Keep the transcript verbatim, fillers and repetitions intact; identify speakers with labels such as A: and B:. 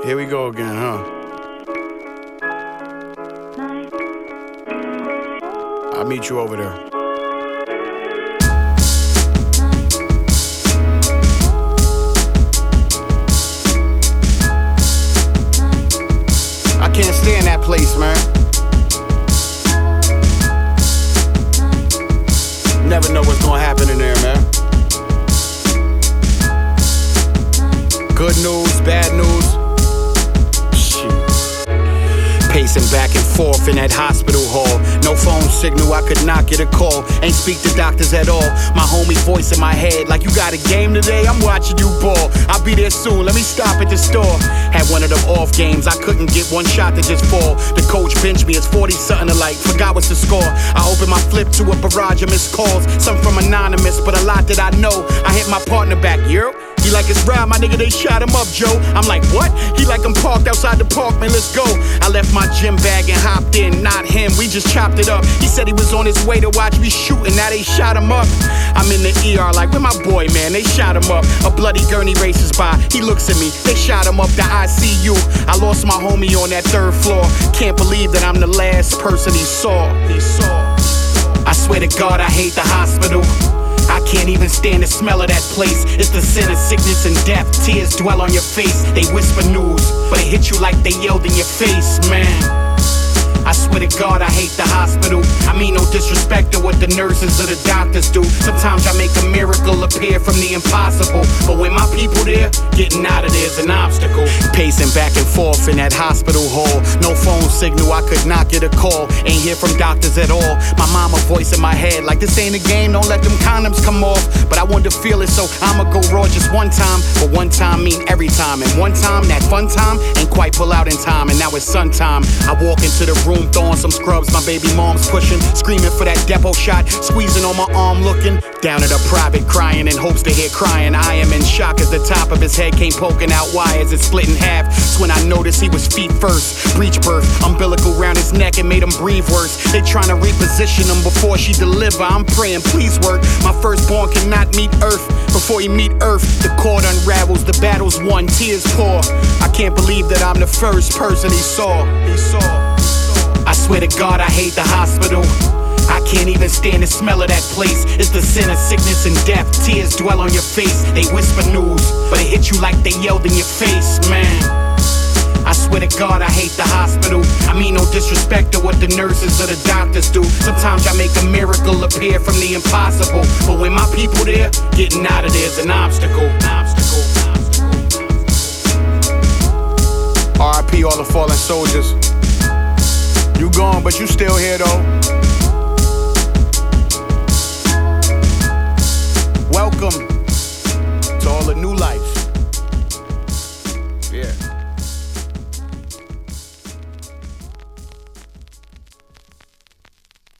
A: Here we go again, huh? I'll meet you over there. I can't stay in that place, man. Never know what's gonna happen in there, man. Good news, bad news. Shit. Pacing back and forth in that hospital hall. No phone signal, I could not get a call. Ain't speak to doctors at all. My homie voice in my head like, you got a game today? I'm watching you ball. I'll be there soon, let me stop at the store. Had one of them off games, I couldn't get one shot to just fall. The coach benched me, it's forty something alike, forgot what's the score. I opened my flip to a barrage of missed calls. Some from anonymous, but a lot that I know. I hit my partner back, yo. He like, it's Rob, my nigga, they shot him up, Joe. I'm like, what? He like, I'm parked outside the park, man, let's go. I left my gym bag and hopped in, not him, we just chopped it up. He said he was on his way to watch me shoot, and now they shot him up. I'm in the E R like, where my boy, man, they shot him up. A bloody gurney races by, he looks at me, they shot him up, the I C U. I lost my homie on that third floor. Can't believe that I'm the last person he saw. He saw. I swear to God, I hate the hospital. I can't even stand the smell of that place. It's the sin of sickness and death. Tears dwell on your face. They whisper news, but it hit you like they yelled in your face, man. I swear to God, I hate the hospital. I mean no disrespect to what the nurses or the doctors do. Sometimes I make a miracle appear from the impossible. But when my people there, getting out of there's an obstacle. Pacing back and forth in that hospital hall. No phone signal, I could not get a call. Ain't hear from doctors at all. My mama voice in my head like, this ain't a game, don't let them condoms come off. But I wanted to feel it, so I'ma go raw just one time. But one time mean every time. And one time, that fun time, ain't quite pull out in time. And now it's sun time. I walk into the room throwing some scrubs, my baby mom's pushing, screaming for that depot shot, squeezing on my arm looking down at a private, crying in hopes to hear crying. I am in shock as the top of his head came poking out wires, it split in half. That's when I noticed he was feet first, breech birth, umbilical round his neck and made him breathe worse. They trying to reposition him before she deliver. I'm praying, please work. My firstborn cannot meet earth before he meet earth. The cord unravels, the battle's won, tears pour. I can't believe that I'm the first person he saw. He saw. I swear to God, I hate the hospital. I can't even stand the smell of that place. It's the sin of sickness and death. Tears dwell on your face. They whisper news, but it hit you like they yelled in your face, man. I swear to God, I hate the hospital. I mean no disrespect to what the nurses or the doctors do. Sometimes I make a miracle appear from the impossible. But when my people there, getting out of there's an obstacle. Obstacle. R I P all the fallen soldiers. You gone, but you still here though. Welcome.